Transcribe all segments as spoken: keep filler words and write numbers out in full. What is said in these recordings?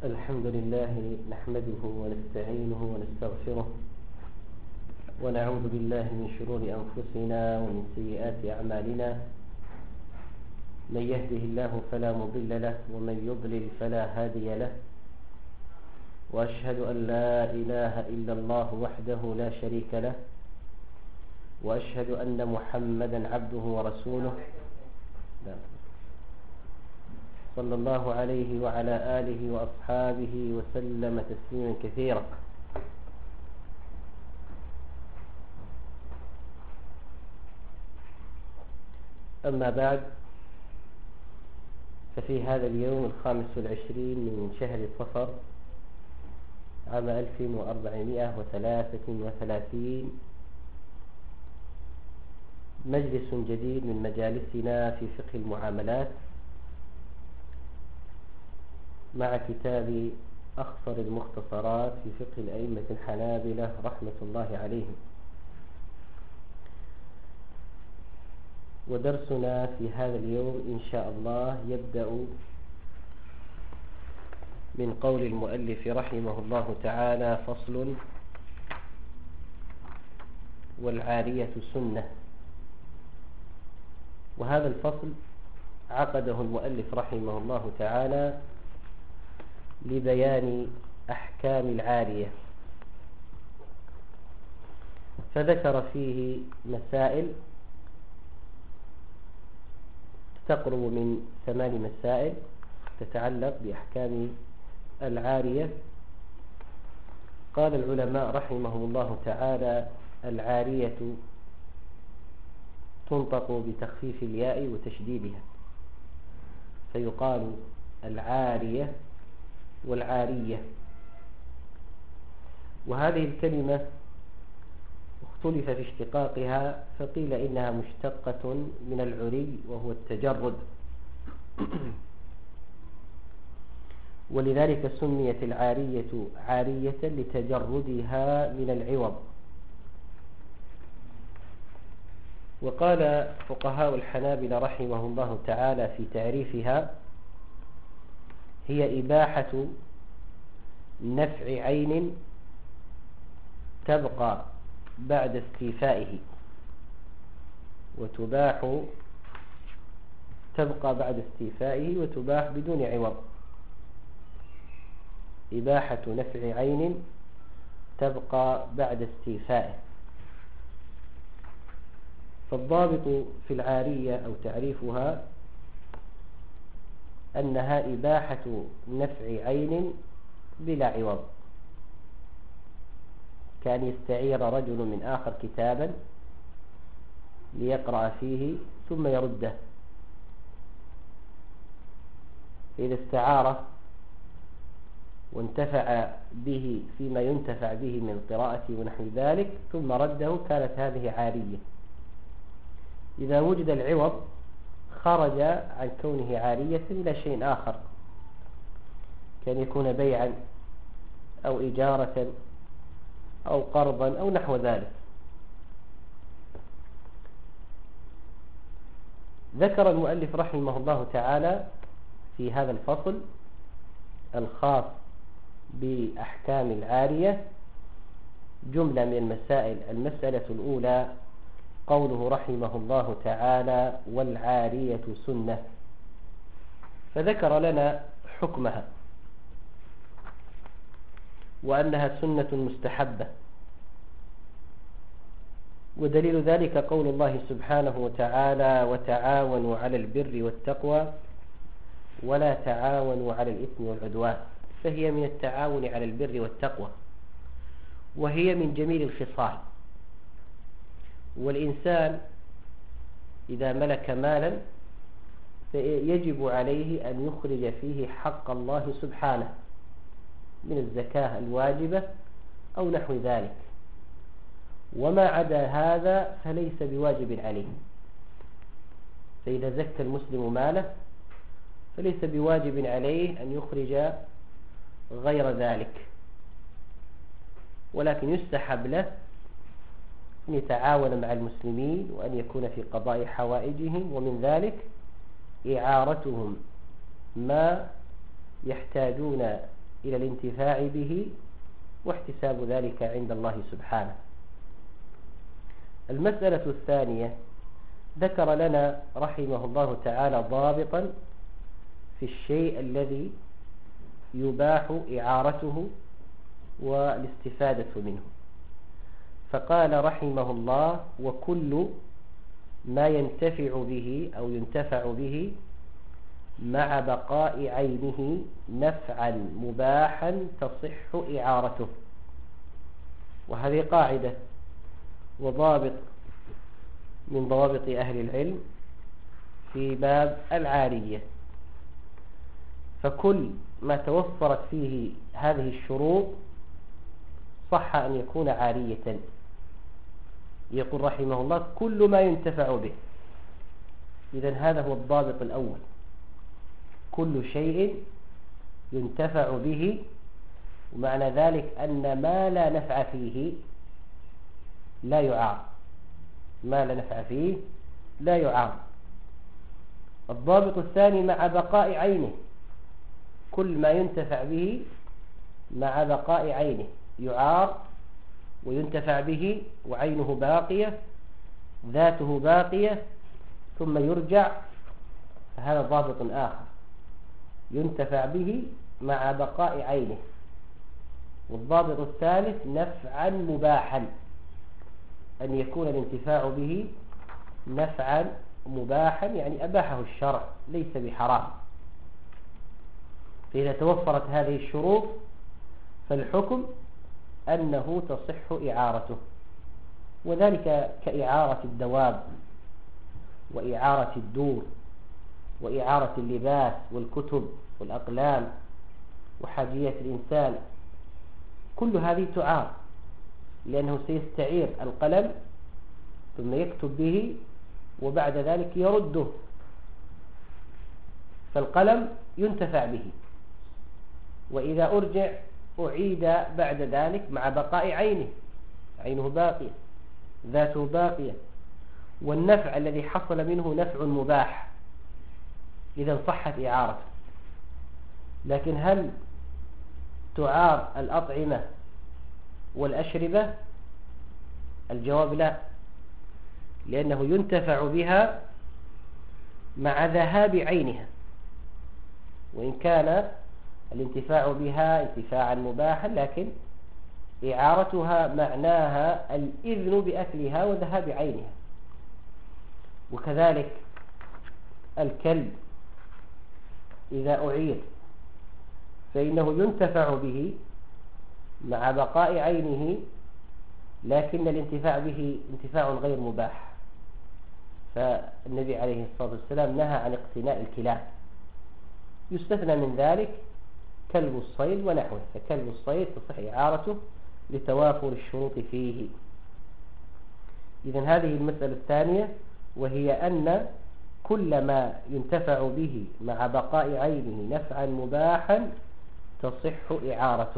الحمد لله نحمده ونستعينه ونستغفره ونعوذ بالله من شرور أنفسنا ومن سيئات أعمالنا. من يهده الله فلا مضل له ومن يضلل فلا هادي له، وأشهد أن لا إله إلا الله وحده لا شريك له، وأشهد أن محمدا عبده ورسوله صلى الله عليه وعلى آله وأصحابه وسلم تسليما كثيرا. أما بعد، ففي هذا اليوم الخامس والعشرين من شهر صفر عام ألف وأربعمائة وثلاثة وثلاثين مجلس جديد من مجالسنا في فقه المعاملات مع كتاب أخصر المختصرات في فقه الأئمة الحنابلة رحمة الله عليهم. ودرسنا في هذا اليوم إن شاء الله يبدأ من قول المؤلف رحمه الله تعالى: فصل: والعارية سنة. وهذا الفصل عقده المؤلف رحمه الله تعالى لبيان أحكام العارية، فذكر فيه مسائل تقرب من ثمان مسائل تتعلق بأحكام العارية. قال العلماء رحمهم الله تعالى: العارية تنطق بتخفيف الياء وتشديدها، فيقال العارية والعارية. وهذه الكلمة اختلف في اشتقاقها، فقيل إنها مشتقة من العري وهو التجرد، ولذلك سميت العارية عارية لتجردها من العوض. وقال فقهاء الحنابلة رحمهم الله تعالى في تعريفها: هي إباحة نفع عين تبقى بعد استيفائه، وتباح تبقى بعد استيفائه وتباح بدون عوض. إباحة نفع عين تبقى بعد استيفائه. فالضابط في العارية أو تعريفها أنها إباحة نفع عين بلا عوض، كان يستعير رجل من آخر كتابا ليقرأ فيه ثم يرده. إذا استعاره وانتفع به فيما ينتفع به من قراءته ونحو ذلك ثم رده، كانت هذه عارية. إذا وجد العوض خرج عن كونه عارية إلى شيء آخر، كان يكون بيعا أو إجارة أو قرضا أو نحو ذلك. ذكر المؤلف رحمه الله تعالى في هذا الفصل الخاص بأحكام العارية جملة من المسائل. المسألة الأولى قوله رحمه الله تعالى: والعارية سنة، فذكر لنا حكمها وأنها سنة مستحبة. ودليل ذلك قول الله سبحانه وتعالى: وتعاونوا على البر والتقوى ولا تعاونوا على الإثم والعدوان. فهي من التعاون على البر والتقوى، وهي من جميل الخصال. والإنسان إذا ملك مالا فيجب عليه أن يخرج فيه حق الله سبحانه من الزكاة الواجبة أو نحو ذلك، وما عدا هذا فليس بواجب عليه. فإذا زكى المسلم ماله فليس بواجب عليه أن يخرج غير ذلك، ولكن يستحب له أن يتعاون مع المسلمين وأن يكون في قضاء حوائجهم، ومن ذلك إعارتهم ما يحتاجون إلى الانتفاع به واحتساب ذلك عند الله سبحانه. المسألة الثانية، ذكر لنا رحمه الله تعالى ضابطا في الشيء الذي يباح إعارته والاستفادة منه، فقال رحمه الله: وكل ما ينتفع به أو ينتفع به مع بقاء عينه نفعا مباحا تصح إعارته. وهذه قاعدة وضابط من ضوابط أهل العلم في باب العارية، فكل ما توفرت فيه هذه الشروط صح أن يكون عارية. يقول رحمه الله: كل ما ينتفع به. إذن هذا هو الضابط الأول، كل شيء ينتفع به، ومعنى ذلك أن ما لا نفع فيه لا يعار، ما لا نفع فيه لا يعار. الضابط الثاني مع بقاء عينه، كل ما ينتفع به مع بقاء عينه، يعار وينتفع به وعينه باقية، ذاته باقية، ثم يرجع، فهذا ضابط آخر، ينتفع به مع بقاء عينه. والضابط الثالث نفعا مباحا، أن يكون الانتفاع به نفعا مباحا، يعني أباحه الشرع ليس بحرام. فإذا توفرت هذه الشروط فالحكم أنه تصح إعارته، وذلك كإعارة الدواب وإعارة الدور وإعارة اللباس والكتب والأقلام وحاجيات الإنسان، كل هذه تعار، لأنه سيستعير القلم ثم يكتب به وبعد ذلك يرده، فالقلم ينتفع به، وإذا أرجع أعيد بعد ذلك مع بقاء عينه، عينه باقية، ذاته باقية، والنفع الذي حصل منه نفع مباح، إذا صحت إعارته. لكن هل تعار الأطعمة والأشربة؟ الجواب لا، لأنه ينتفع بها مع ذهاب عينها، وإن كان الانتفاع بها انتفاعا مباحا، لكن إعارتها معناها الإذن بأكلها وذهاب عينها. وكذلك الكلب إذا أعير فإنه ينتفع به مع بقاء عينه، لكن الانتفاع به انتفاع غير مباح، فالنبي عليه الصلاة والسلام نهى عن اقتناء الكلاب. يستثنى من ذلك كلب الصيد ونحوه، فكلب الصيد تصح إعارته لتوافر الشروط فيه. إذن هذه المسألة الثانية، وهي أن كل ما ينتفع به مع بقاء عينه نفعا مباحا تصح إعارته.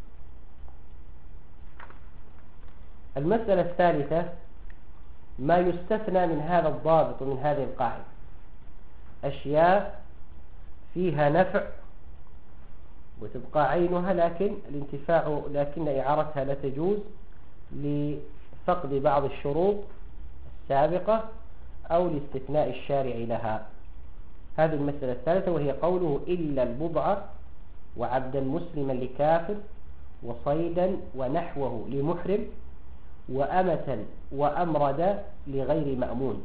المسألة الثالثة ما يستثنى من هذا الضابط ومن هذه القاعدة، أشياء فيها نفع وتبقى عينها، لكن الانتفاع لكن إعارتها لا تجوز لفقد بعض الشروط السابقة أو لاستثناء الشارع لها. هذه المسألة الثالثة، وهي قوله: إلا البضع وعبدا مسلما لكافر وصيدا ونحوه لمحرم وأمة وأمرد لغير مأمون.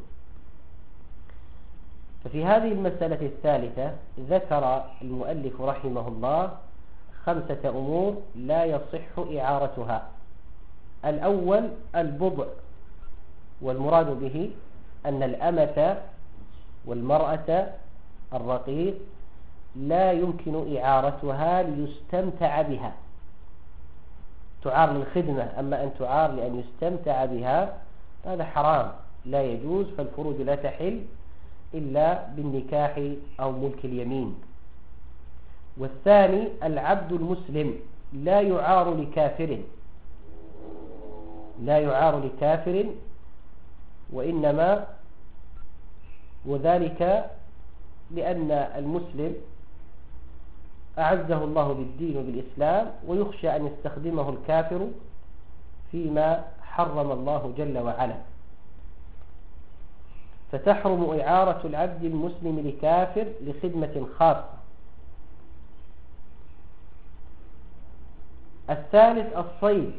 ففي هذه المسألة الثالثة ذكر المؤلف رحمه الله خمسة أمور لا يصح إعارتها. الأول البضع، والمراد به أن الأمة والمرأة الرقيق لا يمكن إعارتها ليستمتع بها، تعار للخدمة، أما أن تعار لأن يستمتع بها هذا حرام لا يجوز، فالفروج لا تحل إلا بالنكاح أو ملك اليمين. والثاني العبد المسلم لا يعار لكافر، لا يعار لكافر، وإنما وذلك لأن المسلم أعزه الله بالدين وبالإسلام ويخشى أن يستخدمه الكافر فيما حرم الله جل وعلا، فتحرم إعارة العبد المسلم لكافر لخدمة خاصة. الثالث الصيد،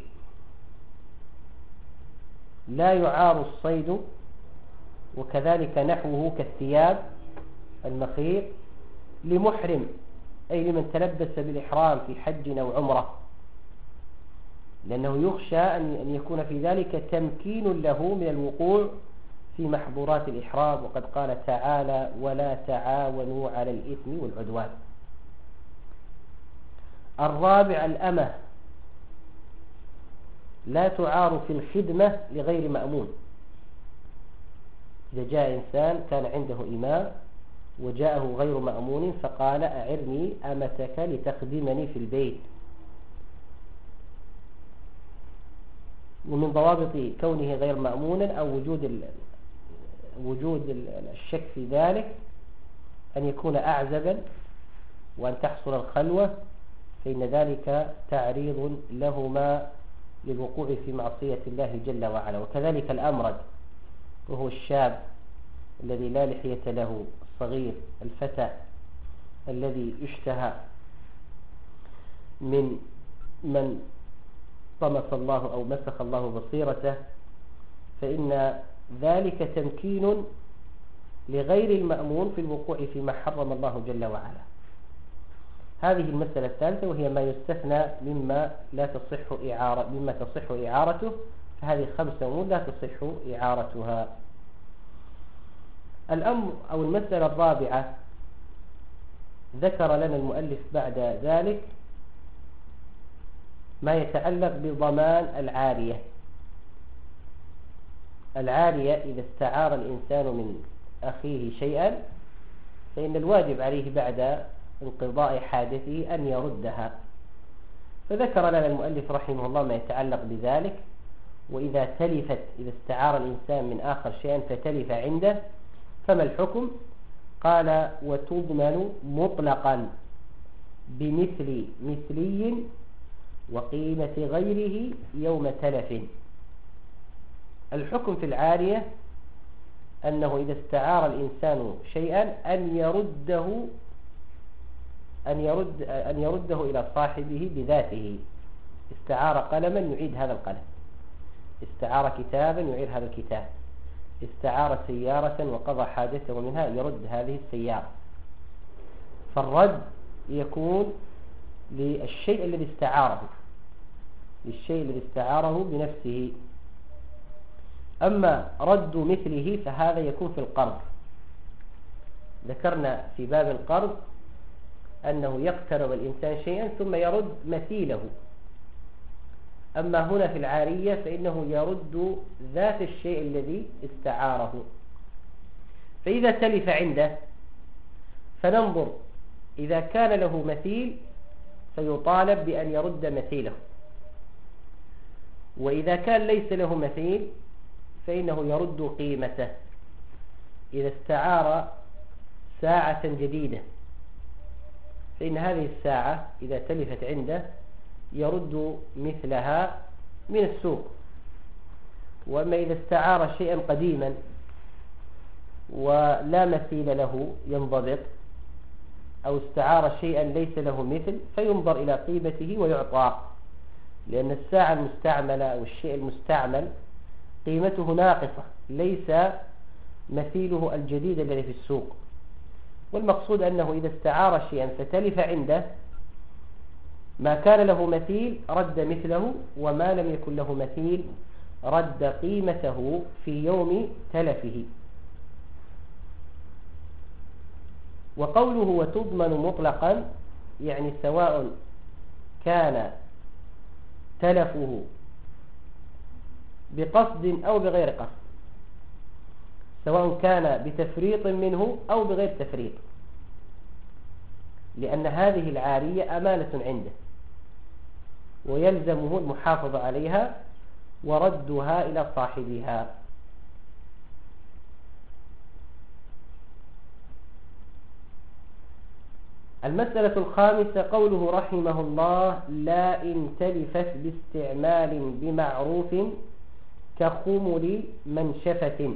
لا يعار الصيد، وكذلك نحوه كالثياب المخيط لمحرم، أي لمن تلبس بالإحرام في حج أو عمرة، لأنه يخشى أن يكون في ذلك تمكين له من الوقوع في محظورات الإحرام، وقد قال تعالى ولا تعاونوا على الإثم والعدوان. الرابع الأمة، لا تعار في الخدمة لغير مأمون. إذا جاء إنسان كان عنده إماء وجاءه غير مأمون فقال أعرني أمتك لتخدمني في البيت، ومن ضوابط كونه غير مأمونا أو وجود وجود الشك في ذلك أن يكون أعزبا وأن تحصل الخلوة، فإن ذلك تعريض لهما للوقوع في معصية الله جل وعلا. وكذلك الأمرد، وهو الشاب الذي لا لحية له، الصغير الفتى الذي يشتهى من من طمس الله أو مسخ الله بصيرته، فإن ذلك تمكين لغير المأمون في الوقوع فيما حرم الله جل وعلا. هذه المسألة الثالثة، وهي ما يستثنى مما لا تصح إعارة مما تصح إعارته، فهذه خمسة أمور لا تصح إعارتها. الأمر أو المسألة الرابعة ذكر لنا المؤلف بعد ذلك ما يتعلق بضمان العارية. العارية إذا استعار الإنسان من أخيه شيئا فإن الواجب عليه بعد انقضاء حاجته أن يردها، فذكر لنا المؤلف رحمه الله ما يتعلق بذلك. وإذا تلفت إذا استعار الإنسان من آخر شيئا فتلف عنده فما الحكم؟ قال وتضمن مطلقا بمثل مثلي وقيمة غيره يوم تلف. الحكم في العارية أنه إذا استعار الإنسان شيئا أن يرده أن يرد أن يرده إلى صاحبه بذاته. استعار قلما يعيد هذا القلم، استعار كتابا يعيد هذا الكتاب، استعار سيارة وقضى حاجته منها يرد هذه السيارة. فالرد يكون للشيء الذي استعاره للشيء الذي استعاره بنفسه. أما رد مثله فهذا يكون في القرض. ذكرنا في باب القرض أنه يقترض الإنسان شيئا ثم يرد مثيله. أما هنا في العارية فإنه يرد ذات الشيء الذي استعاره. فإذا تلف عنده فننظر إذا كان له مثيل فيطالب بأن يرد مثيله، وإذا كان ليس له مثيل فإنه يرد قيمته. إذا استعار ساعة جديدة فإن هذه الساعة إذا تلفت عنده يرد مثلها من السوق. وأما إذا استعار شيئا قديما ولا مثيل له ينضبط، أو استعار شيئا ليس له مثل، فينظر إلى قيمته ويعطى، لأن الساعة المستعملة أو الشيء المستعمل قيمته ناقصة، ليس مثيله الجديد الذي في السوق. والمقصود أنه إذا استعار شيئا فتلف عنده ما كان له مثيل رد مثله، وما لم يكن له مثيل رد قيمته في يوم تلفه. وقوله وتضمن مطلقا يعني سواء كان تلفه بقصد أو بغير قصد، سواء كان بتفريط منه أو بغير تفريط، لأن هذه العارية أمانة عنده ويلزمه المحافظة عليها وردها إلى صاحبها. المسألة الخامسة قوله رحمه الله لا إن تلفت باستعمال بمعروف كخمل منشفة.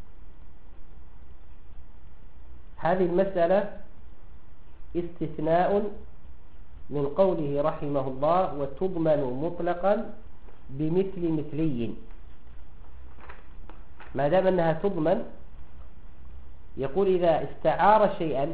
هذه المسألة استثناء من قوله رحمه الله وتضمن مطلقا بمثل مثلي. ما دام أنها تضمن، يقول إذا استعار شيئا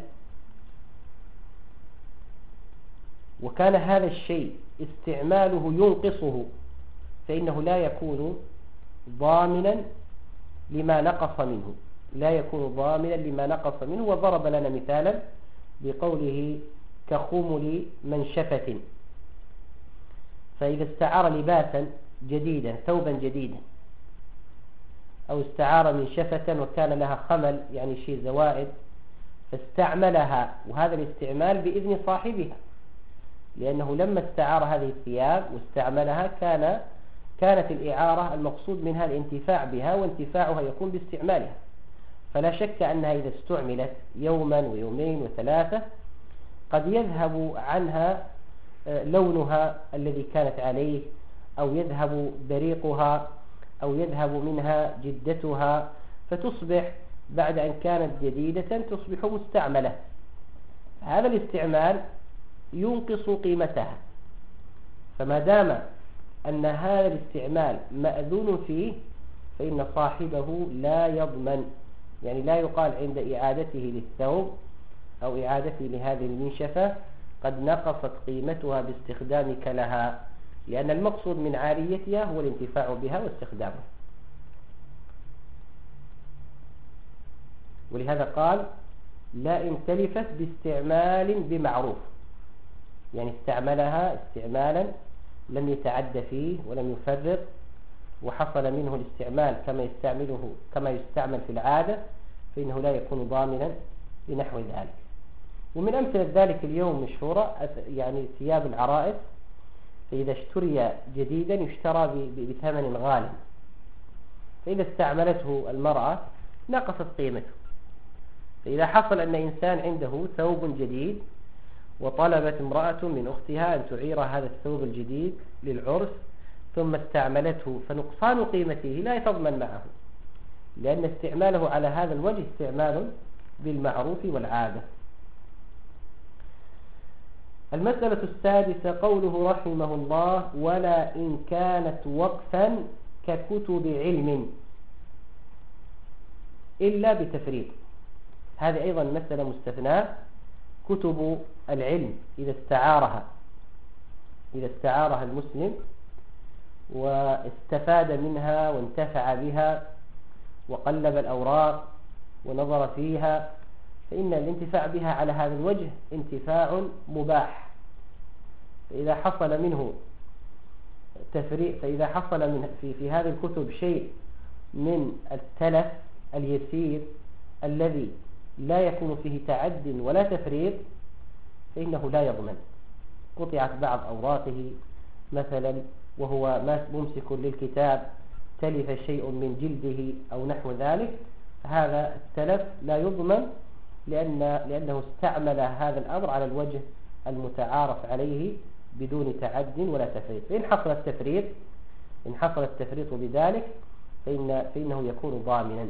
وكان هذا الشيء استعماله ينقصه فإنه لا يكون ضامنا لما نقص منه لا يكون ضامنا لما نقص منه وضرب لنا مثالا بقوله كخمل منشفة. فإذا استعار لباسا جديدا ثوبا جديدا أو استعار منشفة وكان لها خمل يعني شيء زوائد فاستعملها، وهذا الاستعمال بإذن صاحبها، لأنه لما استعار هذه الثياب واستعملها كان كانت الإعارة المقصود منها الانتفاع بها، وانتفاعها يكون باستعمالها. فلا شك أنها إذا استعملت يوما ويومين وثلاثة قد يذهب عنها لونها الذي كانت عليه، أو يذهب بريقها، أو يذهب منها جدتها، فتصبح بعد أن كانت جديدة تصبح مستعملة. هذا الاستعمال ينقص قيمتها، فما دام أن هذا الاستعمال مأذون فيه فإن صاحبه لا يضمن، يعني لا يقال عند إعادته للثوب أو إعادته لهذه المنشفة قد نقصت قيمتها باستخدامك لها، لأن المقصود من عاريتها هو الانتفاع بها واستخدامها. ولهذا قال لا إن تلفت باستعمال بمعروف، يعني استعملها استعمالا لم يتعد فيه ولم يفرط، وحصل منه الاستعمال كما يستعمله كما يستعمل في العادة، فإنه لا يكون ضامنا لنحو ذلك. ومن أمثلة ذلك اليوم مشهورة يعني ثياب العرائس، فإذا اشتري جديدا يشترى بثمن غال، فإذا استعملته المرأة نقصت قيمته. فإذا حصل أن إنسان عنده ثوب جديد وطلبت امرأة من أختها أن تعير هذا الثوب الجديد للعرس ثم استعملته، فنقصان قيمته لا يتضمن معه، لأن استعماله على هذا الوجه استعمال بالمعروف والعادة. المسألة السادسة قوله رحمه الله ولا إن كانت وقفا ككتب علم إلا بتفريق. هذه أيضا مسألة مستثناة. كتب العلم إذا استعارها إذا استعارها المسلم واستفاد منها وانتفع بها وقلب الأوراق ونظر فيها، فإن الانتفاع بها على هذا الوجه انتفاع مباح. فإذا حصل منه تفريق فإذا حصل من في في هذه الكتب شيء من التلف اليسير الذي لا يكون فيه تعد ولا تفريط فإنه لا يضمن. قطعت بعض أوراقه مثلا وهو ممسك للكتاب، تلف شيء من جلده أو نحو ذلك، فهذا التلف لا يضمن لأن لأنه استعمل هذا الأمر على الوجه المتعارف عليه بدون تعد ولا تفريط. فإن حصل التفريط إن حصل التفريط بذلك فإن فإنه يكون ضامنا.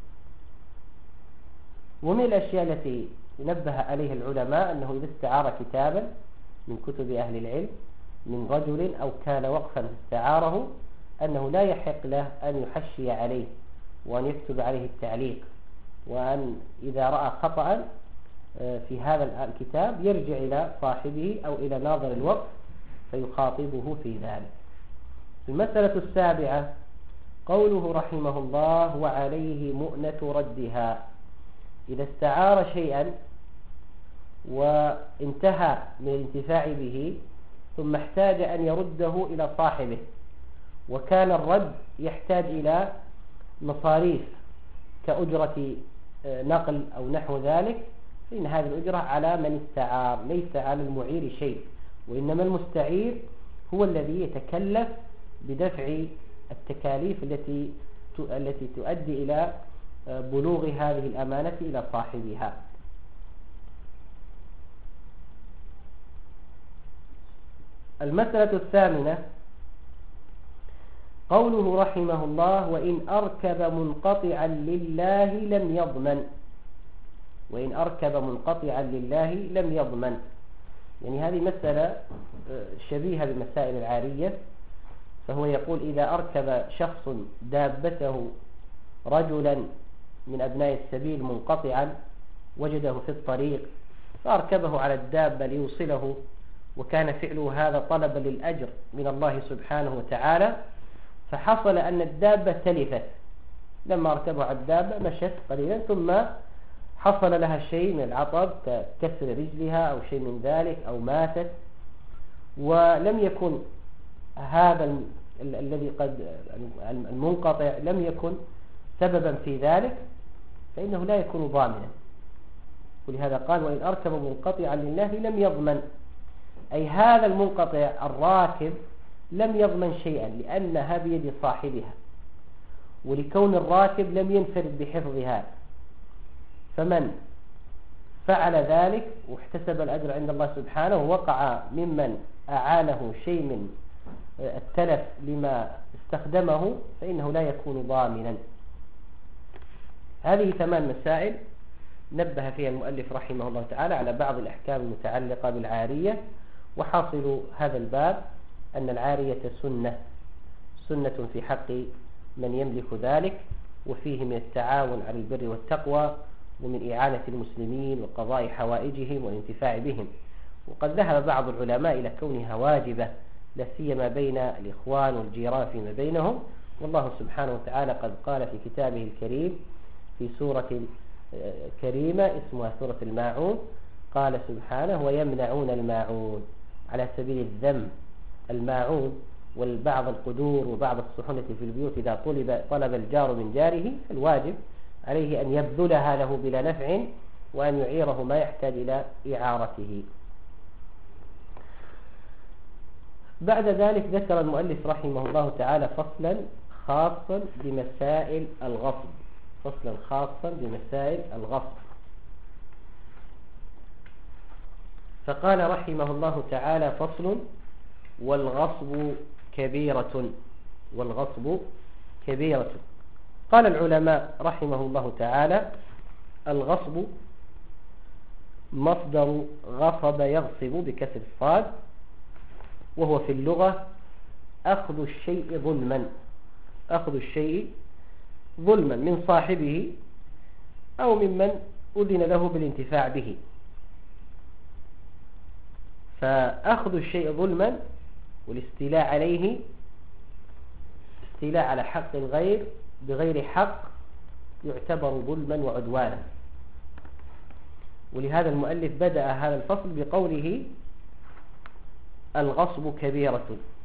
ومن الأشياء التي نبه عليها العلماء أنه إذا استعار كتابا من كتب أهل العلم من رجل أو كان وقفا استعاره أنه لا يحق له أن يحشي عليه وأن يكتب عليه التعليق، وأن إذا رأى خطأ في هذا الكتاب يرجع إلى صاحبه أو إلى ناظر الوقف فيخاطبه في ذلك. المسألة السابعة قوله رحمه الله وعليه مؤنة ردها. إذا استعار شيئا وانتهى من الانتفاع به ثم احتاج أن يرده إلى صاحبه، وكان الرد يحتاج إلى مصاريف كأجرة نقل أو نحو ذلك، فإن هذه الأجرة على من استعار ليس على المعير شيء، وإنما المستعير هو الذي يتكلف بدفع التكاليف التي التي تؤدي إلى بلوغ هذه الأمانة إلى صاحبها. المسألة الثامنة قوله رحمه الله: وإن أركب منقطعا لله لم يضمن. وإن أركب منقطعا لله لم يضمن، يعني هذه مسألة شبيهة بمسائل العارية. فهو يقول: إذا أركب شخص دابته رجلا من أبناء السبيل منقطعا، وجده في الطريق فأركبه على الدابة ليوصله، وكان فعله هذا طلبا للأجر من الله سبحانه وتعالى، فحصل أن الدابة تلفت. لما أركبه على الدابة مشت قليلا، ثم حصل لها شيء من العطب ككسر رجلها أو شيء من ذلك، أو ماتت، ولم يكن هذا ال ال الذي قد المنقطع لم يكن سببا في ذلك، فإنه لا يكون ضامنا. ولهذا قال: وإن أركب منقطعا لله لم يضمن، أي هذا المنقطع الراكب لم يضمن شيئا، لأنها بيد صاحبها، ولكون الراكب لم ينفرد بحفظها. فمن فعل ذلك واحتسب الأجر عند الله سبحانه ووقع ممن أعانه شيء من التلف لما استخدمه، فإنه لا يكون ضامنا. هذه ثمان مسائل نبه فيها المؤلف رحمه الله تعالى على بعض الأحكام المتعلقة بالعارية. وحاصل هذا الباب أن العارية سنة سنة في حق من يملك ذلك، وفيه من التعاون على البر والتقوى، ومن إعانة المسلمين وقضاء حوائجهم والانتفاع بهم. وقد ذهب بعض العلماء إلى كونها واجبة، لا سيما بين الإخوان والجيران فيما بينهم. والله سبحانه وتعالى قد قال في كتابه الكريم في سورة كريمة اسمها سورة الماعون، قال سبحانه: ويمنعون الماعون، على سبيل الذم. الماعون والبعض القدور وبعض الصحن في البيوت إذا طلب, طلب الجار من جاره، الواجب عليه أن يبذلها له بلا نفع، وأن يعيره ما يحتاج إلى إعارته. بعد ذلك ذكر المؤلف رحمه الله تعالى فصلا خاصا بمسائل الغصب فصلا خاصا بمسائل الغصب فقال رحمه الله تعالى: فصل: والغصب كبيرة والغصب كبيرة. قال العلماء رحمه الله تعالى: الغصب مصدر غصب يغصب بكسر الصاد، وهو في اللغة أخذ الشيء ظلما أخذ الشيء ظلما من صاحبه أو ممن أذن له بالانتفاع به. فأخذ الشيء ظلما والاستيلاء عليه استيلاء على حق الغير بغير حق يعتبر ظلما وعدوانا. ولهذا المؤلف بدأ هذا الفصل بقوله: الغصب كبيرة،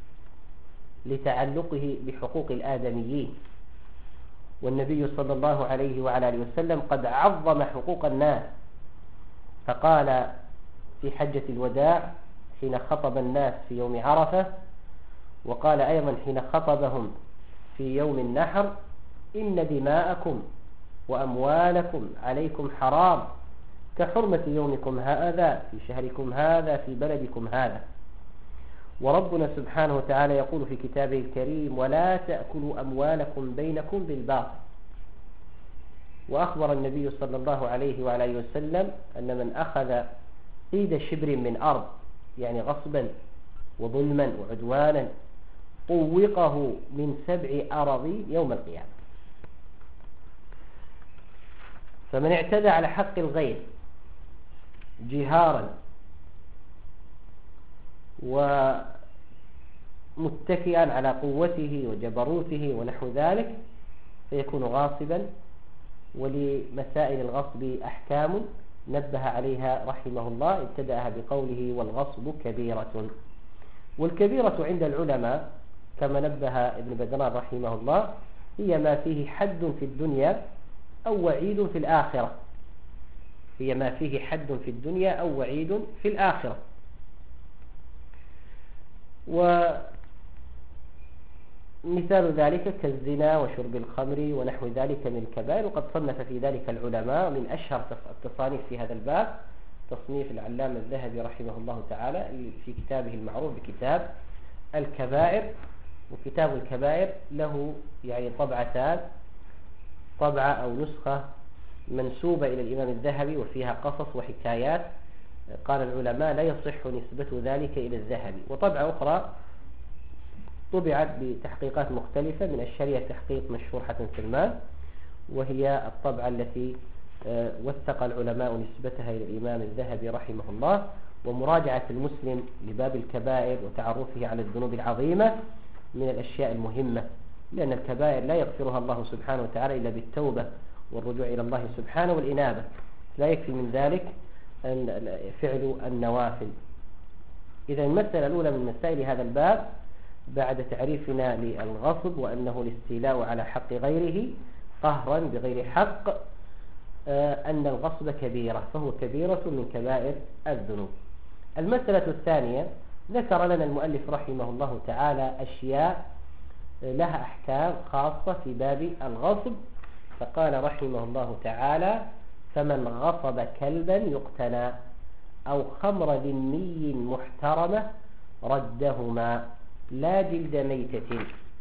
لتعلقه بحقوق الآدميين. والنبي صلى الله عليه وعلى آله وسلم قد عظم حقوق الناس، فقال في حجة الوداع حين خطب الناس في يوم عرفة، وقال أيضا حين خطبهم في يوم النحر: إن دماءكم وأموالكم عليكم حرام كحرمة يومكم هذا في شهركم هذا في بلدكم هذا. وربنا سبحانه وتعالى يقول في كتابه الكريم: ولا تأكلوا أموالكم بينكم بالباطل. وأخبر النبي صلى الله عليه وعلى آله وسلم أن من أخذ قيد شبر من أرض، يعني غصبا وظلما وعدوانا، طوقه من سبع أراضين يوم القيامة. فمن اعتدى على حق الغير جهارا ومتكئا على قوته وجبروته ونحو ذلك فيكون غاصبا. ولمسائل الغصب أحكام نبه عليها رحمه الله، ابتدأها بقوله: والغصب كبيرة. والكبيرة عند العلماء كما نبه ابن بدران رحمه الله هي ما فيه حد في الدنيا أو وعيد في الآخرة هي ما فيه حد في الدنيا أو وعيد في الآخرة. ومثال ذلك كالزنا وشرب الخمر ونحو ذلك من الكبائر. وقد صنف في ذلك العلماء، من أشهر التصانيف في هذا الباب تصنيف العلامة الذهبي رحمه الله تعالى في كتابه المعروف بكتاب الكبائر. وكتاب الكبائر له يعني طبعتان، طبعة أو نسخة منسوبة إلى الإمام الذهبي وفيها قصص وحكايات، قال العلماء لا يصح نسبة ذلك إلى الذهبي، وطبعة أخرى طبعت بتحقيقات مختلفة، من أشهرها تحقيق مشهور حسن سلمان، وهي الطبعة التي وثق العلماء نسبتها إلى الإمام الذهبي رحمه الله. ومراجعة المسلم لباب الكبائر وتعرفه على الذنوب العظيمة من الأشياء المهمة، لأن الكبائر لا يغفرها الله سبحانه وتعالى إلا بالتوبة والرجوع إلى الله سبحانه والإنابة، لا يكفي من ذلك أن فعل النوافل. إذا المسألة الأولى من مسائل هذا الباب بعد تعريفنا للغصب وأنه الاستيلاء على حق غيره قهرا بغير حق، أن الغصب كبيرة، فهو كبيرة من كبائر الذنوب. المسألة الثانية، ذكر لنا المؤلف رحمه الله تعالى أشياء لها أحكام خاصة في باب الغصب، فقال رحمه الله تعالى: فمن غصب كلبا يقتنى أو خمر ذمي محترمة ردهما لا جلد ميتة.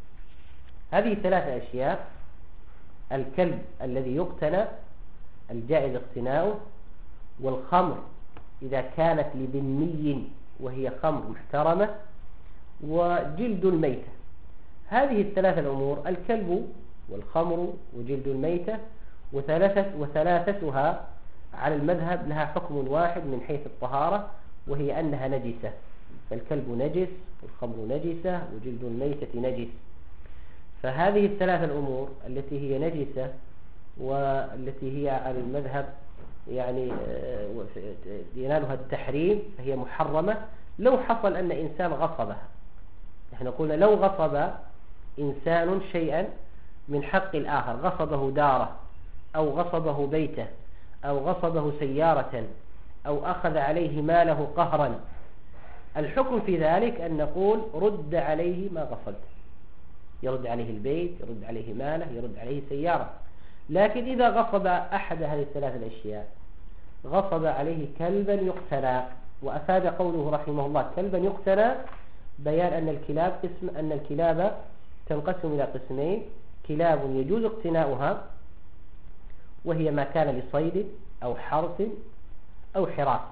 هذه ثلاثة أشياء: الكلب الذي يقتنى الجائز اقتناؤه، والخمر إذا كانت لذمي وهي خمر محترمة، وجلد الميتة. هذه الثلاثة الأمور، الكلب والخمر وجلد الميتة، وثلاثة وثلاثتها على المذهب لها حكم واحد من حيث الطهارة، وهي أنها نجسة. فالكلب نجس، والخمر نجسة، وجلد الميتة نجس. فهذه الثلاثة الأمور التي هي نجسة والتي هي على المذهب يعني ينالها التحريم فهي محرمة لو حصل أن إنسان غصبها. نحن قلنا لو غصب إنسان شيئا من حق الآخر، غصبه داره أو غصبه بيته أو غصبه سيارة أو أخذ عليه ماله قهرا، الحكم في ذلك أن نقول رد عليه ما غصبته، يرد عليه البيت، يرد عليه ماله، يرد عليه سيارة. لكن إذا غصب أحد هذه الثلاث الأشياء، غصب عليه كلبا يقتنى، وأفاد قوله رحمه الله كلبا يقتنى بيان أن الكلاب اسم أن الكلاب تنقسم إلى قسمين: كلاب يجوز اقتناؤها وهي ما كان لصيد أو حرث أو حراسة،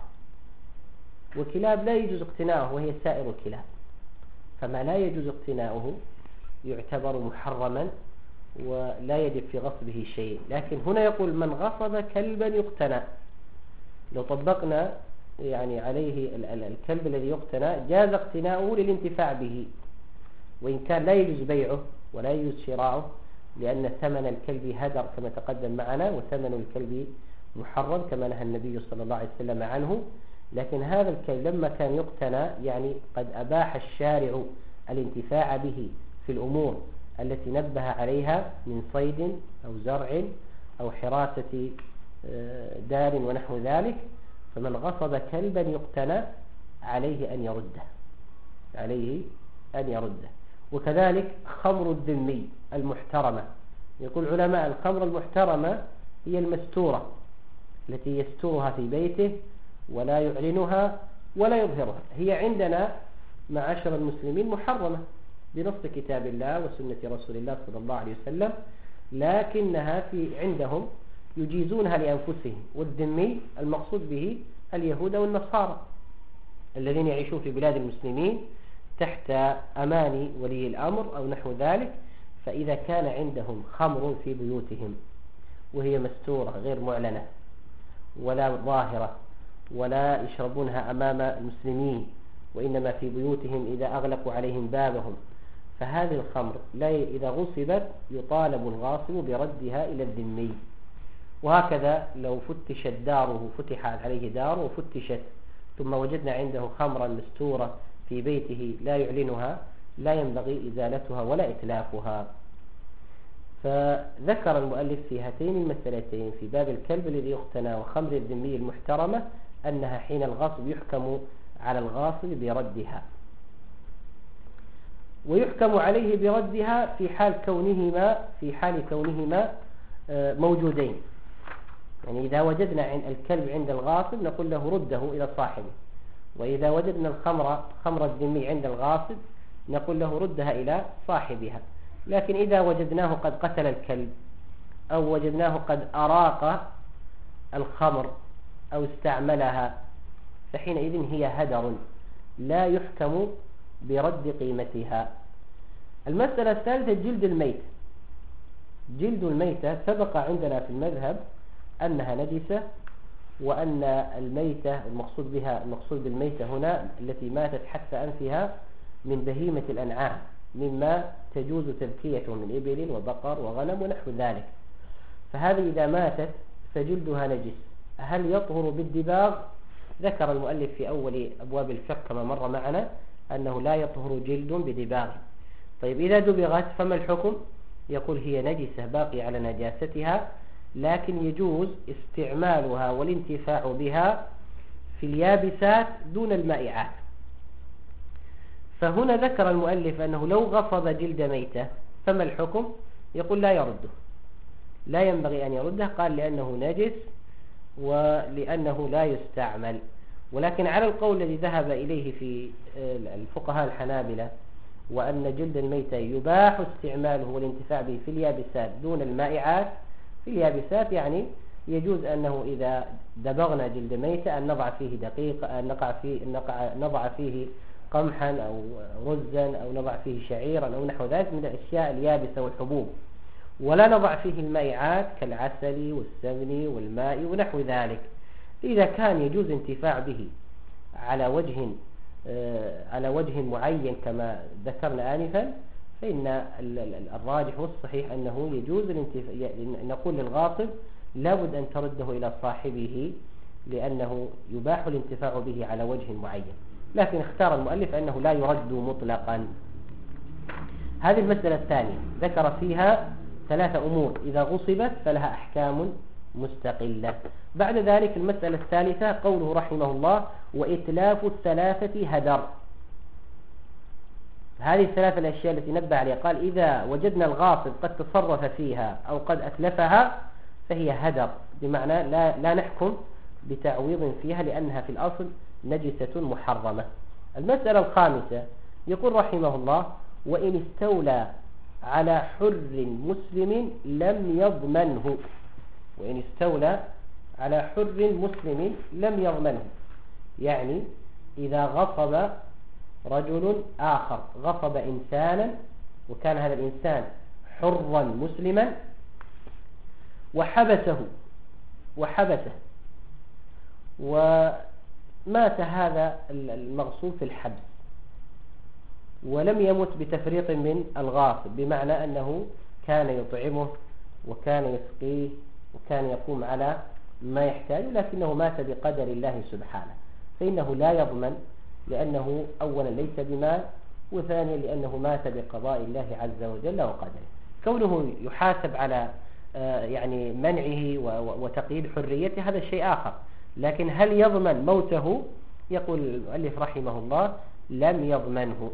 وكلاب لا يجوز اقتناؤه وهي سائر الكلاب. فما لا يجوز اقتناؤه يعتبر محرما ولا يجب في غصبه شيء. لكن هنا يقول من غصب كلبا يقتنى، لو طبقنا يعني عليه الكلب الذي يقتنى جاز اقتناؤه للانتفاع به، وإن كان لا يجوز بيعه ولا يجوز شراؤه، لأن ثمن الكلب هدر كما تقدم معنا، وثمن الكلب محرم كما نهى النبي صلى الله عليه وسلم عنه. لكن هذا الكلب لما كان يقتنى يعني قد أباح الشارع الانتفاع به في الأمور التي نبه عليها من صيد أو زرع أو حراسة دار ونحو ذلك، فمن غصب كلبا يقتنى عليه أن يرده، عليه أن يرده. وكذلك خمر الذمي المحترمة، يقول علماء الخمر المحترمة هي المستورة التي يستورها في بيته ولا يعلنها ولا يظهرها. هي عندنا معاشر المسلمين محرمة بنص كتاب الله وسنة رسول الله صلى الله عليه وسلم، لكنها في عندهم يجيزونها لأنفسهم. والذمي المقصود به اليهود والنصارى الذين يعيشون في بلاد المسلمين تحت أمان ولي الأمر أو نحو ذلك، فإذا كان عندهم خمر في بيوتهم وهي مستورة غير معلنة ولا ظاهرة ولا يشربونها أمام المسلمين، وإنما في بيوتهم إذا أغلقوا عليهم بابهم، فهذه الخمر لا إذا غصبت يطالب الغاصب بردها إلى الذمي. وهكذا لو فتشت داره، فتحت عليه داره وفتشت ثم وجدنا عنده خمرا مستورة في بيته لا يعلنها، لا ينبغي إزالتها ولا إتلافها. فذكر المؤلف في هاتين المسألتين في باب الكلب الذي يقتنى وخمر الذمي المحترمة أنها حين الغاصب يحكم على الغاصب بردها، ويحكم عليه بردها في حال كونهما في حال كونهما موجودين. يعني إذا وجدنا عند الكلب عند الغاصب نقول له رده إلى صاحبه، وإذا وجدنا الخمر خمر الذمي عند الغاصب نقول له ردها إلى صاحبها. لكن إذا وجدناه قد قتل الكلب أو وجدناه قد أراق الخمر أو استعملها فحينئذ هي هدر لا يحكم برد قيمتها. المسألة الثالثة جلد الميت. جلد الميتة سبق عندنا في المذهب أنها نجسة، وأن الميتة المقصود بها المقصود بالميتة هنا التي ماتت حتف أنفها من بهيمة الأنعام مما تجوز تذكيته من إبل وبقر وغنم ونحو ذلك. فهذه إذا ماتت فجلدها نجس. هل يطهر بالدباغ؟ ذكر المؤلف في أول أبواب الفقه كما مر معنا أنه لا يطهر جلد بدباغ. طيب إذا دبغت فما الحكم؟ يقول هي نجسة باقي على نجاستها، لكن يجوز استعمالها والانتفاع بها في اليابسات دون المائعات. فهنا ذكر المؤلف أنه لو غصب جلد ميتة فما الحكم؟ يقول لا يرده، لا ينبغي أن يرده. قال لأنه نجس ولأنه لا يستعمل. ولكن على القول الذي ذهب إليه في الفقهاء الحنابلة وأن جلد الميتة يباح استعماله والانتفاع به في اليابسات دون المائعات، في اليابسات يعني يجوز أنه إذا دبغنا جلد ميتة أن نضع فيه دقيق، أن نقع فيه نقع نضع فيه قمحا أو رزا أو نضع فيه شعيرا أو نحو ذلك من الأشياء اليابسة والحبوب، ولا نضع فيه المائعات كالعسل والسمن والماء ونحو ذلك. إذا كان يجوز انتفاع به على وجه على وجه معين كما ذكرنا آنفا، فإن الراجح والصحيح أنه يجوز الانتفاع. نقول للغاصب لابد أن ترده إلى صاحبه لأنه يباح الانتفاع به على وجه معين، لكن اختار المؤلف أنه لا يرد مطلقا. هذه المسألة الثانية ذكر فيها ثلاثة أمور إذا غصبت فلها أحكام مستقلة. بعد ذلك المسألة الثالثة قوله رحمه الله وإتلاف الثلاثة هدر. هذه الثلاثة الأشياء التي نبه عليها قال إذا وجدنا الغاصب قد تصرف فيها أو قد أتلفها فهي هدر، بمعنى لا, لا نحكم بتعويض فيها لأنها في الأصل نجسة محرمة. المسألة الخامسة يقول رحمه الله وإن استولى على حر مسلم لم يضمنه. وإن استولى على حر مسلم لم يضمنه، يعني إذا غصب رجل آخر غصب إنسانا وكان هذا الإنسان حرا مسلما وحبسه وحبسه ومات هذا المغصوب في الحبس ولم يمت بتفريط من الغاصب، بمعنى أنه كان يطعمه وكان يسقيه وكان يقوم على ما يحتاج، لكنه مات بقدر الله سبحانه، فإنه لا يضمن، لأنه أولا ليس بمال، وثانيا لأنه مات بقضاء الله عز وجل وقدره. كونه يحاسب على يعني منعه وتقييد حريته هذا شيء آخر، لكن هل يضمن موته؟ يقول المؤلف رحمه الله لم يضمنه.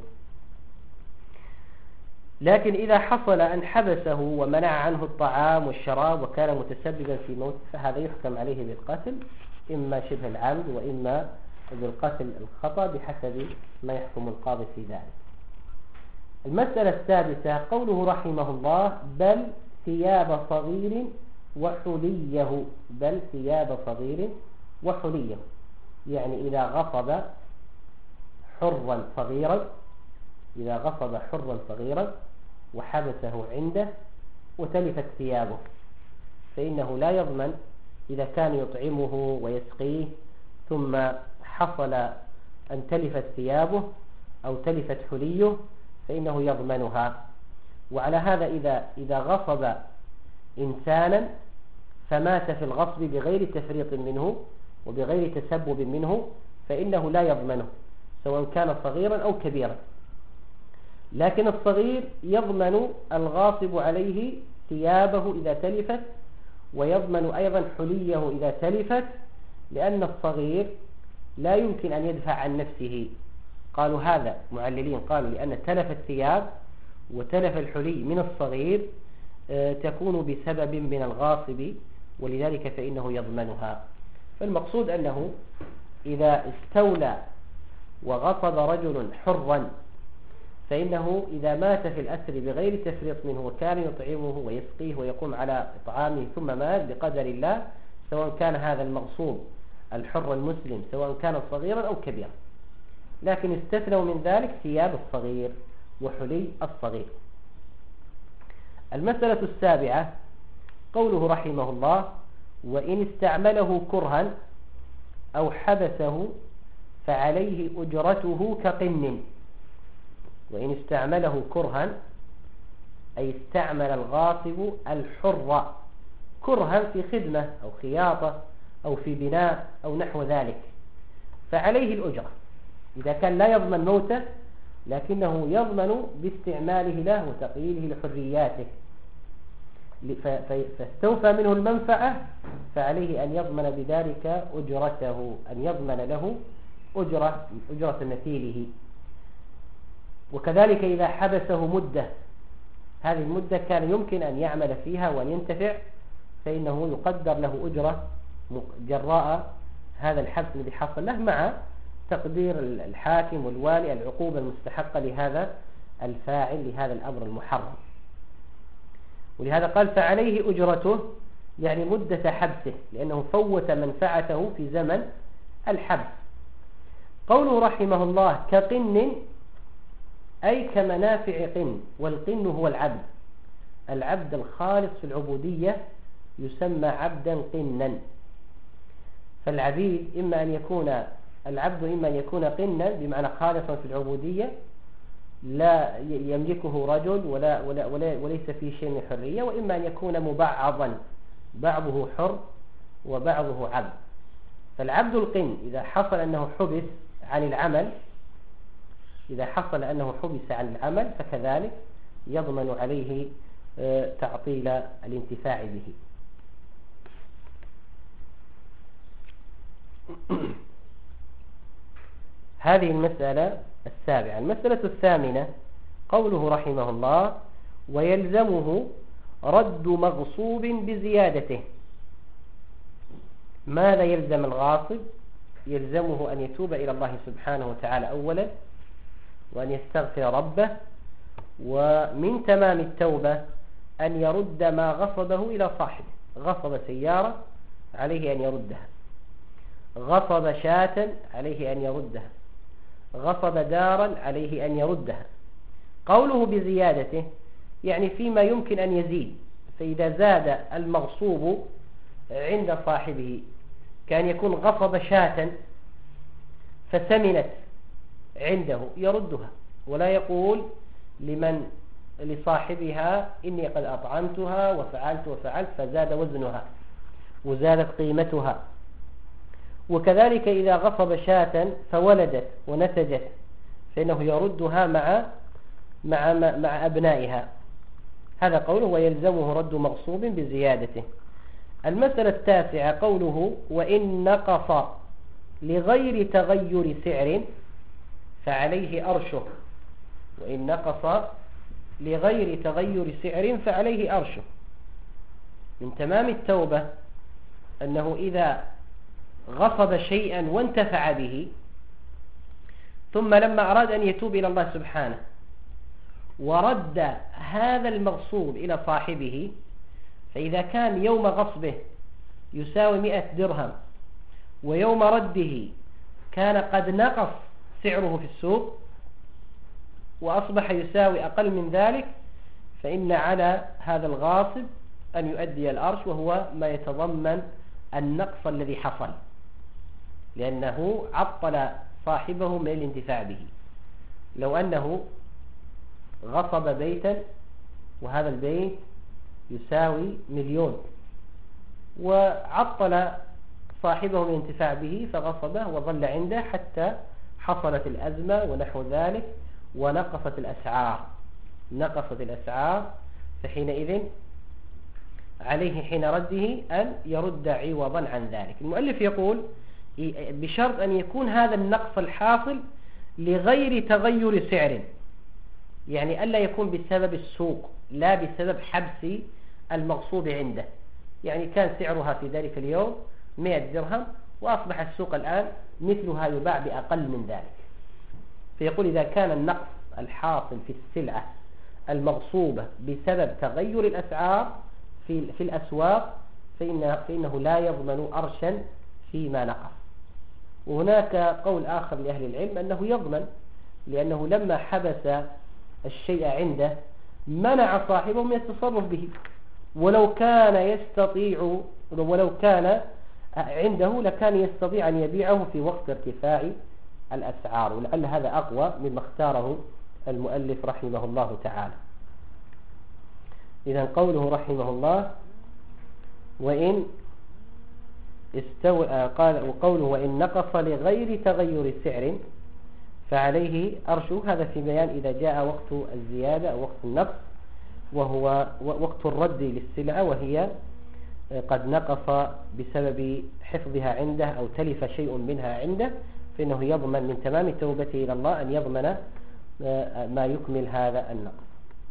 لكن إذا حصل أن حبسه ومنع عنه الطعام والشراب وكان متسببا في موته فهذا يحكم عليه بالقتل، إما شبه العمد وإما بالقتل الخطأ بحسب ما يحكم القاضي في ذلك. المسألة السادسة قوله رحمه الله بل ثياب صغير وحليه. بل ثياب صغير وحليه، يعني إذا غصب حرا صغيرا إذا غصب حرا صغيرا وحبسه عنده وتلفت ثيابه فإنه لا يضمن إذا كان يطعمه ويسقيه ثم حصل أن تلفت ثيابه أو تلفت حليه فإنه يضمنها. وعلى هذا إذا إذا غصب إنسانا فمات في الغصب بغير تفريط منه وبغير تسبب منه فإنه لا يضمنه سواء كان صغيرا أو كبيرا، لكن الصغير يضمن الغاصب عليه ثيابه إذا تلفت ويضمن أيضا حليه إذا تلفت، لأن الصغير لا يمكن أن يدفع عن نفسه. قالوا هذا معللين قالوا لأن تلف الثياب وتلف الحلي من الصغير تكون بسبب من الغاصب ولذلك فإنه يضمنها. فالمقصود أنه إذا استولى وغصب رجل حرا فإنه إذا مات في الأسر بغير تفريط منه وكان يطعمه ويسقيه ويقوم على إطعامه ثم مات بقدر الله، سواء كان هذا المغصوب الحر المسلم سواء كان صغيرا أو كبيرا، لكن استثنوا من ذلك ثياب الصغير وحلي الصغير. المسألة السابعة قوله رحمه الله: وإن استعمله كرها أو حبسه فعليه أجرته كقن. وإن استعمله كرها أي استعمل الغاصب الحر كرها في خدمة أو خياطة أو في بناء أو نحو ذلك، فعليه الأجرة إذا كان لا يضمن موته لكنه يضمن باستعماله له وتقييده لحرياته، فاستوفى منه المنفعة فعليه أن يضمن بذلك أجرته، أن يضمن له أجرة, أجرة مثيله. وكذلك إذا حبسه مدة، هذه المدة كان يمكن أن يعمل فيها وأن ينتفع، فإنه يقدر له أجرة جراء هذا الحبس الذي حصل له، مع تقدير الحاكم والوالي العقوبة المستحقة لهذا الفاعل لهذا الأمر المحرم. ولهذا قال فعليه أجرته، يعني مدة حبسه، لأنه فوت منفعته في زمن الحبس. قوله رحمه الله كقن أي كمنافع قن، والقن هو العبد، العبد الخالص في العبودية يسمى عبدا قنا. فالعبيد إما أن يكون العبد إما أن يكون قنا بمعنى خالصا في العبودية لا يملكه رجل ولا, ولا, ولا وليس فيه شيء من حرية، وإما أن يكون مبعضا بعضه حر وبعضه عبد. فالعبد القن إذا حصل أنه حبس عن العمل إذا حصل أنه حبس عن العمل فكذلك يضمن عليه تعطيل الانتفاع به. هذه المسألة السابعة. المسألة الثامنة قوله رحمه الله ويلزمه رد مغصوب بزيادته. ماذا يلزم الغاصب؟ يلزمه أن يتوب إلى الله سبحانه وتعالى أولا، وأن يستغفر ربه، ومن تمام التوبة أن يرد ما غصبه إلى صاحبه. غصب سيارة عليه أن يردها، غصب شاة عليه أن يردها، غصب دارا عليه أن يردها. قوله بزيادته يعني فيما يمكن أن يزيد، فإذا زاد المغصوب عند صاحبه كان يكون غصب شاة فسمنت عنده يردها، ولا يقول لمن لصاحبها إني قد أطعمتها وفعلت وفعلت فزاد وزنها وزادت قيمتها. وكذلك إذا غصب شاة فولدت ونتجت فإنه يردها مع مع مع أبنائها. هذا قوله ويلزمه رد مغصوب بزيادته. المسألة التاسعة قوله وإن نقص لغير تغير سعر فعليه أرشه. وإن نقص لغير تغير سعر فعليه أرشه. من تمام التوبة أنه إذا غصب شيئا وانتفع به ثم لما أراد أن يتوب إلى الله سبحانه ورد هذا المغصوب إلى صاحبه، فإذا كان يوم غصبه يساوي مئة درهم ويوم رده كان قد نقص سعره في السوق وأصبح يساوي أقل من ذلك، فإن على هذا الغاصب أن يؤدي الأرش، وهو ما يتضمن النقص الذي حصل، لأنه عطل صاحبه من الانتفاع به. لو أنه غصب بيتا وهذا البيت يساوي مليون وعطل صاحبه من الانتفاع به فغصبه وظل عنده حتى حصلت الأزمة ونحو ذلك ونقصت الأسعار نقصت الأسعار فحينئذ عليه حين رده أن يرد عوضا عن ذلك. المؤلف يقول بشرط أن يكون هذا النقص الحاصل لغير تغير سعر، يعني ألا يكون بسبب السوق لا بسبب حبس المغصوب عنده. يعني كان سعرها في ذلك اليوم مئة درهم، وأصبح السوق الآن مثلها يباع بأقل من ذلك. فيقول إذا كان النقص الحاصل في السلعة المغصوبة بسبب تغير الأسعار في في الأسواق فإنه, فإنه لا يضمن أرشا فيما نقص. وهناك قول آخر لأهل العلم أنه يضمن، لأنه لما حبس الشيء عنده منع صاحبه من التصرف به، ولو كان يستطيع ولو كان عنده لكان يستطيع أن يبيعه في وقت ارتفاع الأسعار. ولعل هذا أقوى مما اختاره المؤلف رحمه الله تعالى. إذن قوله رحمه الله وإن استوى قال وقوله وإن نقص لغير تغير سعر فعليه أرشه، هذا في بيان إذا جاء وقت الزيادة أو وقت النقص، وهو وقت الرد للسلعة وهي قد نقص بسبب حفظها عنده أو تلف شيء منها عنده، فإنه يضمن من تمام توبته إلى الله أن يضمن ما يكمل هذا النقص.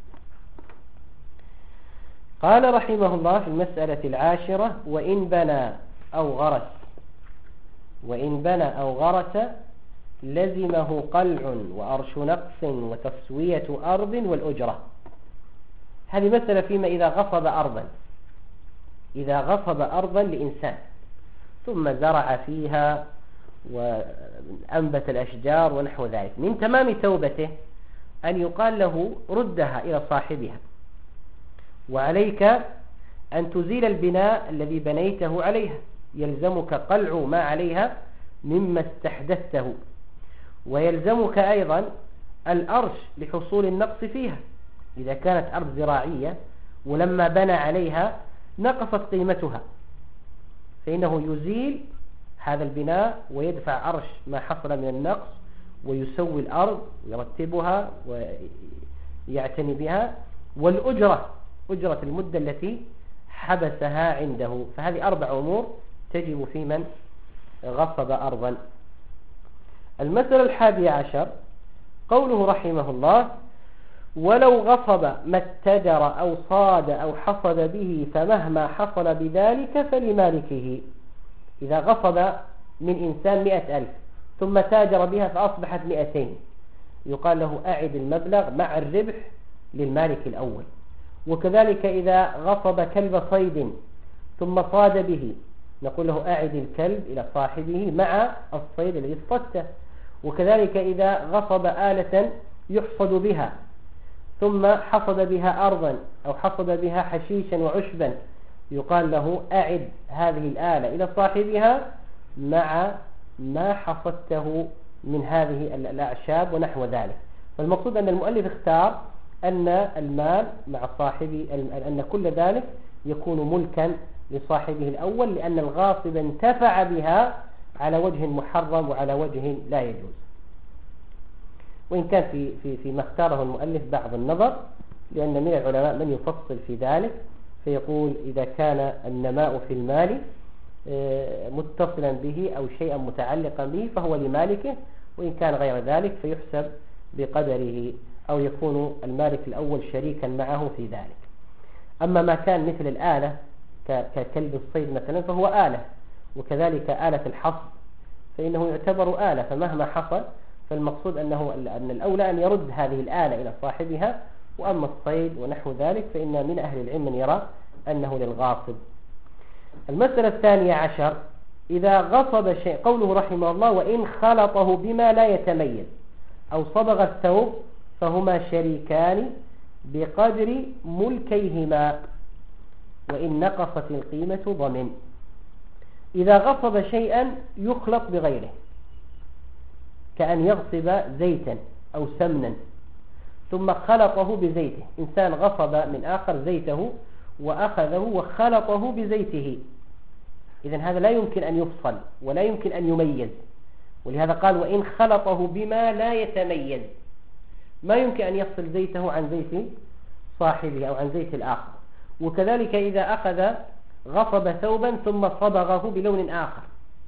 قال رحمه الله في المسألة العاشرة وإن بنى أو غرس وإن بنى أو غرس لزمه قلع وأرش نقص وتسوية أرض والأجرة. هذه مسألة فيما إذا غصب أرضا إذا غصب أرضا لإنسان ثم زرع فيها وأنبت الأشجار ونحو ذلك، من تمام توبته أن يقال له ردها إلى صاحبها، وعليك أن تزيل البناء الذي بنيته عليها، يلزمك قلع ما عليها مما استحدثته، ويلزمك أيضا الأرش لحصول النقص فيها. إذا كانت أرض زراعية ولما بنى عليها نقصت قيمتها فإنه يزيل هذا البناء ويدفع أرش ما حصل من النقص، ويسوي الأرض ويرتبها ويعتني بها، والأجرة أجرة المدة التي حبسها عنده. فهذه أربع أمور تجب في من غصب أرضا. المسألة الحادية عشر قوله رحمه الله ولو غصب ما اتجر أو صاد أو حصد به فمهما حصل بذلك فلمالكه. إذا غصب من إنسان مئة ألف ثم تاجر بها فأصبحت مئتين، يقال له أعد المبلغ مع الربح للمالك الأول. وكذلك إذا غصب كلب صيد ثم صاد به نقول له أعد الكلب إلى صاحبه مع الصيد الذي اصطدته. وكذلك إذا غصب آلة يحصد بها ثم حصد بها أرضا أو حصد بها حشيشا وعشبا يقال له أعد هذه الآلة إلى صاحبها مع ما حصدته من هذه الأعشاب ونحو ذلك. فالمقصود أن المؤلف اختار أن المال مع صاحبه أن كل ذلك يكون ملكا لصاحبه الأول، لأن الغاصب انتفع بها على وجه محرم وعلى وجه لا يجوز. وإن كان في في فيما اختاره المؤلف بعض النظر، لأن من العلماء من يفصل في ذلك فيقول إذا كان النماء في المال متصلا به أو شيئا متعلقا به فهو لمالكه، وإن كان غير ذلك فيحسب بقدره أو يكون المالك الأول شريكا معه في ذلك. أما ما كان مثل الآلة ككلب الصيد مثلا فهو آلة، وكذلك آلة الحصد فإنه يعتبر آلة، فمهما حصل فالمقصود أنه أن الأولى أن يرد هذه الآلة إلى صاحبها. وأما الصيد ونحو ذلك فإن من أهل العلم من يرى أنه للغاصب. المسألة الثانية عشر إذا غصب شيء قوله رحمه الله وإن خلطه بما لا يتميز أو صبغ الثوب فهما شريكان بقدر ملكيهما وإن نقصت القيمة ضمن. إذا غصب شيئا يخلط بغيره كأن يغصب زيتا أو سمنا ثم خلطه بزيته، إنسان غصب من آخر زيته وأخذه وخلطه بزيته، إذن هذا لا يمكن أن يفصل ولا يمكن أن يميز. ولهذا قال وإن خلطه بما لا يتميز، ما يمكن أن يفصل زيته عن زيت صاحبه أو عن زيت الآخر. وكذلك إذا أخذ غصب ثوبا ثم صبغه بلون آخر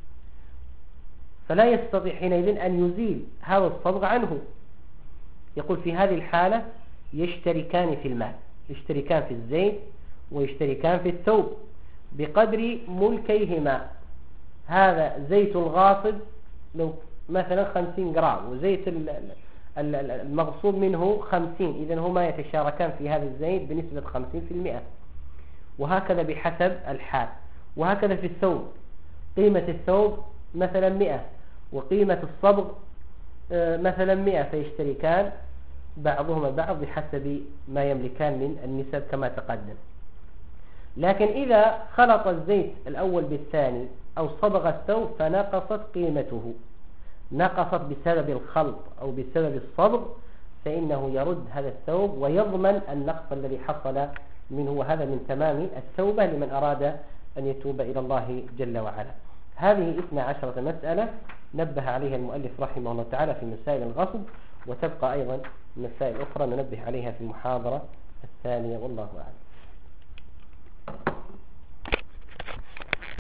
فلا يستطيع حينئذ أن يزيل هذا الصبغ عنه. يقول في هذه الحالة يشتركان في المال، يشتركان في الزيت ويشتركان في الثوب، بقدر ملكيهما. هذا زيت الغاصب لو مثلا خمسين جرام، وزيت المغصوب منه خمسين، إذن هما يتشاركان في هذا الزيت بنسبة خمسين في المئة، وهكذا بحسب الحال. وهكذا في الثوب، قيمة الثوب مثلا مئة وقيمة الصبغ مثلا مئة، فيشتركان بعضهما بعض بحسب ما يملكان من النسب كما تقدم. لكن إذا خلط الزيت الأول بالثاني أو صبغ الثوب فنقصت قيمته، نقصت بسبب الخلط أو بسبب الصبغ، فإنه يرد هذا الثوب ويضمن النقص الذي حصل منه، وهذا من تمام التوبة لمن أراد أن يتوب إلى الله جل وعلا. هذه اثنى عشرة مسألة نبه عليها المؤلف رحمه الله تعالى في مسائل الغصب، وتبقى أيضا مسائل أخرى ننبه عليها في المحاضرة الثانية، والله أعلم.